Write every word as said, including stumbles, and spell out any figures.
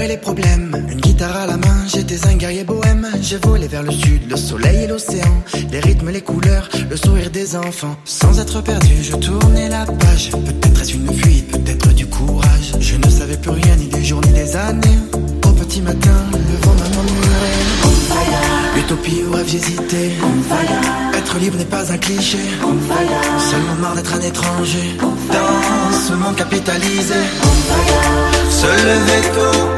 j'avais les problèmes. Une guitare à la main, j'étais un guerrier bohème. J'ai volé vers le sud, le soleil et l'océan, les rythmes, les couleurs, le sourire des enfants. Sans être perdu, je tournais la page. Peut-être est-ce une fuite, peut-être du courage. Je ne savais plus rien, ni des jours, ni des années. Au petit matin, le vent m'a murmuré. Utopie ou rêve, j'hésitais. Être libre n'est pas un cliché. Seulement marre d'être un étranger dans ce monde capitalisé. Se lever tôt